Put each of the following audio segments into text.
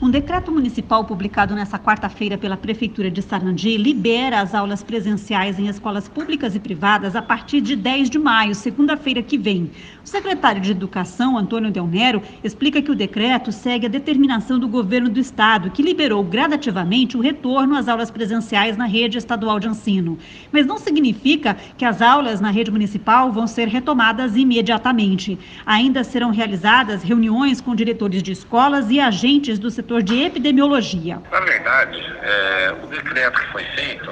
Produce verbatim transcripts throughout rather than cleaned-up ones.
Um decreto municipal publicado nesta quarta-feira pela Prefeitura de Sarandi libera as aulas presenciais em escolas públicas e privadas a partir de dez de maio, segunda-feira que vem. O secretário de Educação, Antônio Del Nero, explica que o decreto segue a determinação do governo do estado, que liberou gradativamente o retorno às aulas presenciais na rede estadual de ensino. Mas não significa que as aulas na rede municipal vão ser retomadas imediatamente. Ainda serão realizadas reuniões com diretores de escolas e agentes do setor de epidemiologia. Na verdade, é, o decreto que foi feito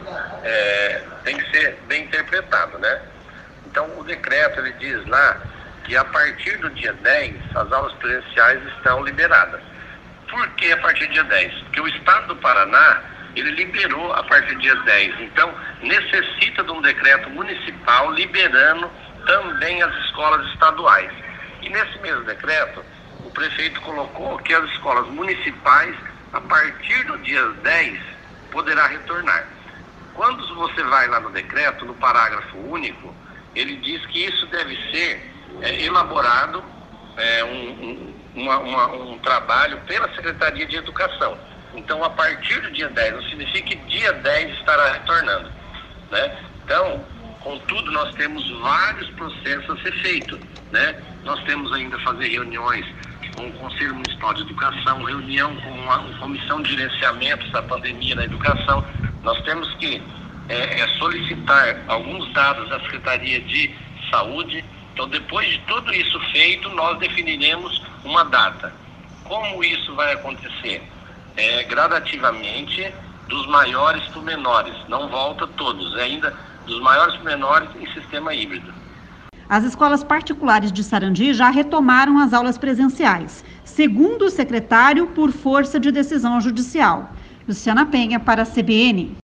é, tem que ser bem interpretado, né? Então, o decreto ele diz lá que a partir do dia dez, as aulas presenciais estão liberadas. Por que a partir do dia dez? Porque o estado do Paraná, ele liberou a partir do dia dez. Então, necessita de um decreto municipal liberando também as escolas estaduais. E nesse mesmo decreto, o prefeito colocou que as escolas municipais, a partir do dia dez, poderá retornar. Quando você vai lá no decreto, no parágrafo único, ele diz que isso deve ser é, elaborado, é, um, um, uma, uma, um trabalho pela Secretaria de Educação. Então, a partir do dia dez, não significa que dia dez estará retornando, né? Então, contudo, nós temos vários processos a ser feitos, né? Nós temos ainda a fazer reuniões com o Conselho Municipal de Educação, reunião com a, a Comissão de Gerenciamento da Pandemia na Educação. Nós temos que é, é, solicitar alguns dados da Secretaria de Saúde. Então, depois de tudo isso feito, nós definiremos uma data. Como isso vai acontecer? É, gradativamente, dos maiores para os menores. Não volta todos, é ainda dos maiores para os menores em sistema híbrido. As escolas particulares de Sarandi já retomaram as aulas presenciais, segundo o secretário, por força de decisão judicial. Luciana Penha, para a C B N.